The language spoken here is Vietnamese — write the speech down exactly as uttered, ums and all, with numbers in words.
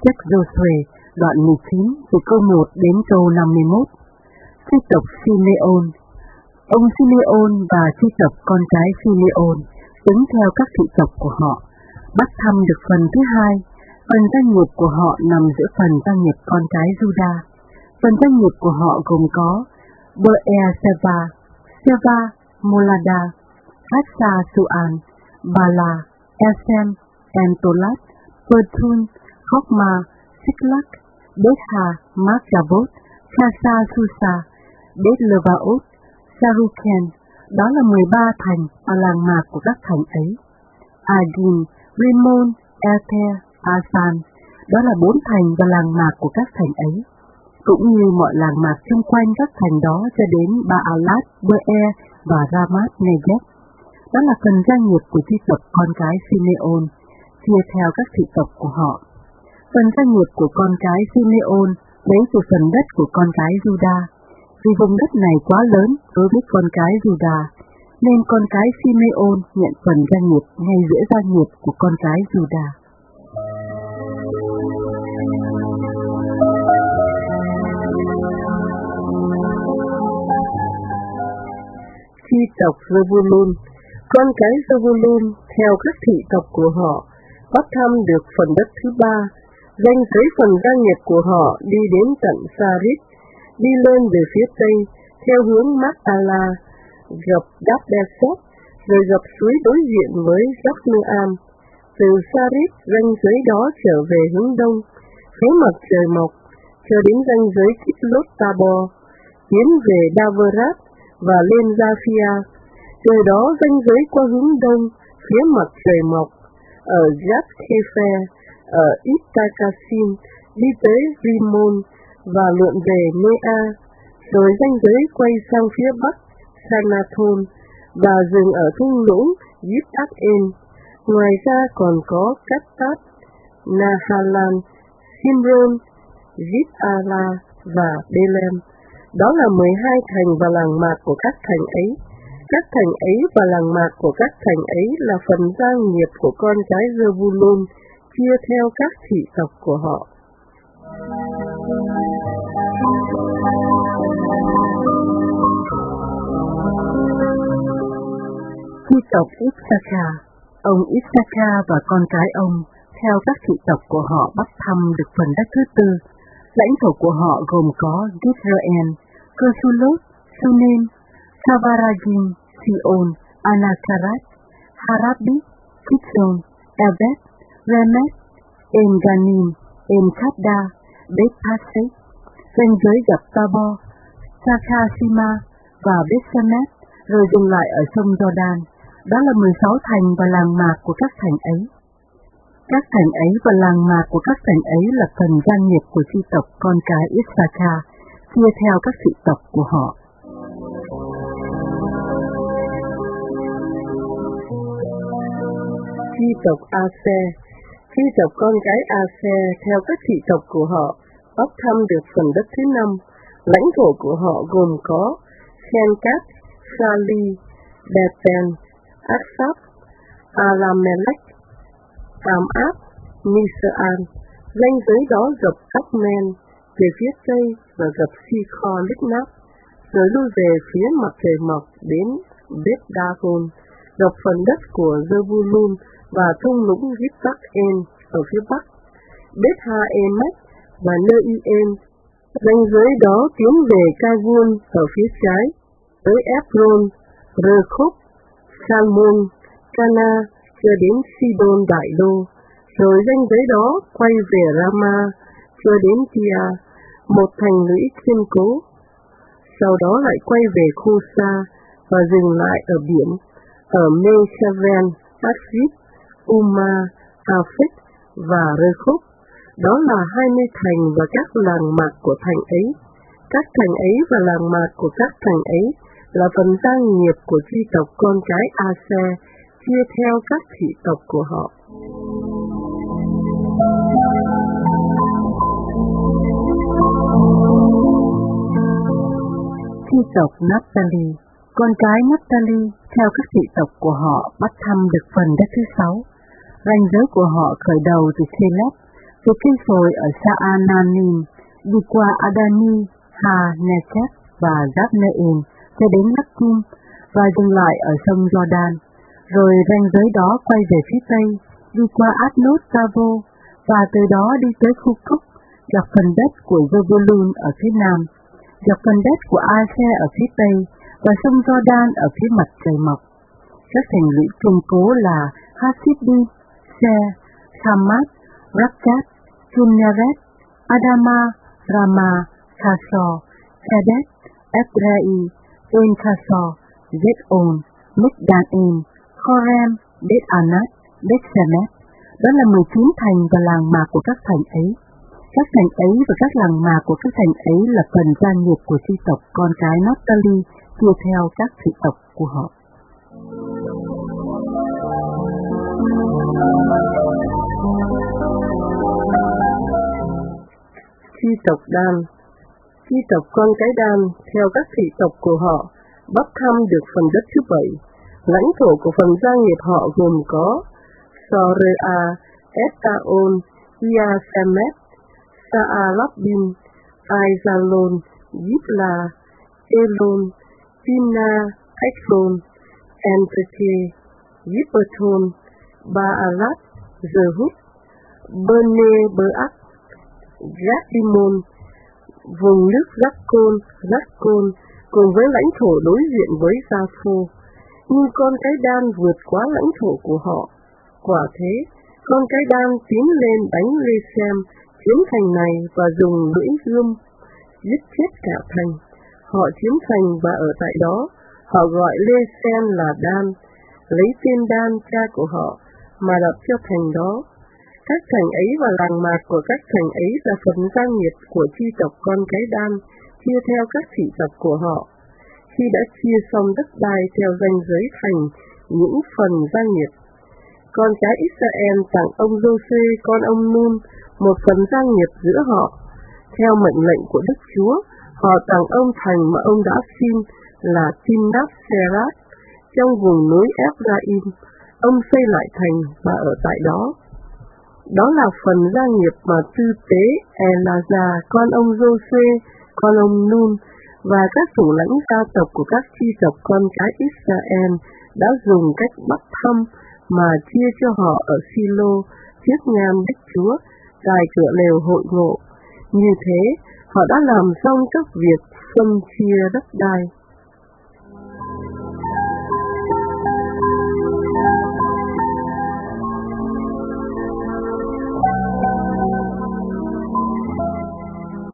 sách Giô-suê đoạn mười chín từ câu một đến câu năm mươi mốt. Chi tộc Simeon. Ông Simeon và chi tộc con cái Simeon tính theo các thị tộc của họ, bắt thăm được phần thứ hai. Phần gia nghiệp của họ nằm giữa phần gia nghiệp con cái Juda. Phần gia nghiệp của họ gồm có Beer-seba, Seva, Molada, Hatsa-suan, Bala, Esem, Entolat, Pertun, Chokma, Siklak, Betha, Makjabot, Chasa-susa, Bet-levaot, Saruken. Đó là mười ba thành và làng mạc của các thành ấy. Adin, Rimon, Ether, Asan. Đó là bốn thành và làng mạc của các thành ấy, cũng như mọi làng mạc xung quanh các thành đó cho đến Baalat, Beer và Ramat Negev. Đó là phần gia nghiệp của chi tộc con cái Simeon, chia theo các thị tộc của họ. Phần gia nghiệp của con cái Simeon lấy từ phần đất của con cái Juda. Vì vùng đất này quá lớn đối với con cái Juda, nên con cái Simeon nhận phần gia nghiệp ngay giữa gia nghiệp của con cái Juda. Chi tộc Zebulun. Con cái Zebulun theo các thị tộc của họ bắt thăm được phần đất thứ ba. Ranh giới phần gia nghiệp của họ đi đến tận Sarit, đi lên về phía tây theo hướng Machala, gặp Đáp-đe-sét, rồi gặp suối đối diện với Jokneam. Từ Sarit, ranh giới đó trở về hướng đông, phía mặt trời mọc, cho đến ranh giới Kitlot-Tabor, tiến về Daverat và lên Japhia. Từ đó ranh giới qua hướng đông, phía mặt trời mọc, ở Jat-Kepher, ở Ittakasim, đi tới Rimon và lượn về Nea, rồi ranh giới quay sang phía bắc Sanathon và dừng ở thung lũng Yip-Ak-En. Ngoài ra còn có Kattat, Nahalan, Simron, Zip-Ala và Belem. Đó là mười hai thành và làng mạc của các thành ấy. Các thành ấy và làng mạc của các thành ấy là phần gia nghiệp của con cái Zebulun, chia theo các thị tộc của họ. Chi tộc Issachar. Ông Issachar và con cái ông theo các thị tộc của họ bắt thăm được phần đất thứ tư. Lãnh thổ của họ gồm có Githraen, Kesulot, Sunem, Savaragim, Sion, Anakarat, Harabit, Kitron, Evet, Remet, En-Ganim, En-Khadda, Bet-Pasek. Ranh giới gặp Tabor, Sakasima và Bet-Semet, rồi dừng lại ở sông Jordan. Đó là mười sáu thành và làng mạc của các thành ấy. Các thành ấy và làng mạc của các thành ấy là phần gia nghiệp của chi tộc con cái Issachar, chia theo các thị tộc của họ. Chi tộc Aser. Chi tộc con cái Aser theo các thị tộc của họ bắt thăm được phần đất thứ năm. Lãnh thổ của họ gồm có Khenkat, Sali, Beten, Aksap, Alamelech, Tam-áp, Nisaan. Ranh giới đó gặp Akmen về phía tây và gặp Sikho-Liknap, rồi lui về phía mặt trời mọc đến Bet-Dagon, gặp phần đất của Zebulun và thung lũng Yip-Ak-En ở phía bắc, Bet-ha-Emek và Nơ-i-En. Ranh giới đó tiến về Kavun ở phía trái, tới Ekron, Rê-khúc, Salmon, Cana, cho đến Sidon Đại Đô, rồi ranh giới đó quay về Rama, cho đến Tia, một thành lũy kiên cố. Sau đó lại quay về Khusa và dừng lại ở biển, ở Meshaven, Akzib, Uma, Afek và Rê-khúc. Đó là hai mươi thành và các làng mạc của thành ấy. Các thành ấy và làng mạc của các thành ấy là phần gia nghiệp của chi tộc con cái Aser, chia theo các thị tộc của họ. Chi tộc Naphtali. Con cái Naphtali theo các thị tộc của họ bắt thăm được phần đất thứ sáu. Ranh giới của họ khởi đầu từ Selep, từ cây phồi ở Saananim, đi qua Adani, Ha, Neket và Zabneim cho đến Nakkim và dừng lại ở sông Jordan, rồi ranh giới đó quay về phía tây, đi qua Atnot Tavo và từ đó đi tới khu Cúc, dọc phần đất của Zebulun ở phía nam, dọc phần đất của Aser ở phía tây và sông Jordan ở phía mặt trời mọc. Các thành lũy kiên cố là Hasidim, Se, Hamat, Rakkat, Kinneret, Adama, Rama, Kasor, Kadet, Edrei, En Kasor, Zeton, Migdanim, Khorem, Bet Anat, Bet Shemet. Đó là mười chín thành và làng mạc của các thành ấy. Các thành ấy và các làng mạc của các thành ấy là phần gia nghiệp của chi tộc con cái Naphtali chia theo các thị tộc của họ. Chi tộc Dan. Chi tộc con cái Dan theo các thị tộc của họ bắp thăm được phần đất thứ bảy. Lãnh thổ của phần gia nghiệp họ gồm có Sorea, Etaon, Iasemet, Saalabim, Aizalon, Yipla, Elon, Timna, Ekron, Enteke, Yipperton, Baalat, Zehut, Bene Beak, Gatimon, vùng nước Rakkon, Rakkon cùng với lãnh thổ đối diện với Gia-phô. Nhưng con cái Dan vượt quá lãnh thổ của họ. Quả thế, con cái Dan tiến lên đánh Lê-xem, chiếm thành này và dùng lưỡi gươm giết chết cả thành. Họ chiếm thành và ở tại đó, họ gọi Lê-xem là Dan, lấy tên Dan cha của họ mà đặt cho thành đó. Các thành ấy và làng mạc của các thành ấy là phần gia nghiệp của chi tộc con cái Dan, chia theo các thị tộc của họ. Khi đã chia xong đất đai theo ranh giới thành những phần gia nghiệp, con cái Israel tặng ông Giô-suê con ông Nun một phần gia nghiệp giữa họ. Theo mệnh lệnh của Đức Chúa, họ tặng ông thành mà ông đã xin là Timnath-Serah trong vùng núi Ephraim. Ông xây lại thành và ở tại đó. Đó là phần gia nghiệp mà tư tế Elazar con ông Giô-suê con ông Nun và các thủ lãnh gia tộc của các chi tộc con cái Israel đã dùng cách bắt thăm mà chia cho họ ở Silo trước nhan Đức Chúa, tại cửa lều hội ngộ. Như thế, họ đã làm xong các việc phân chia đất đai.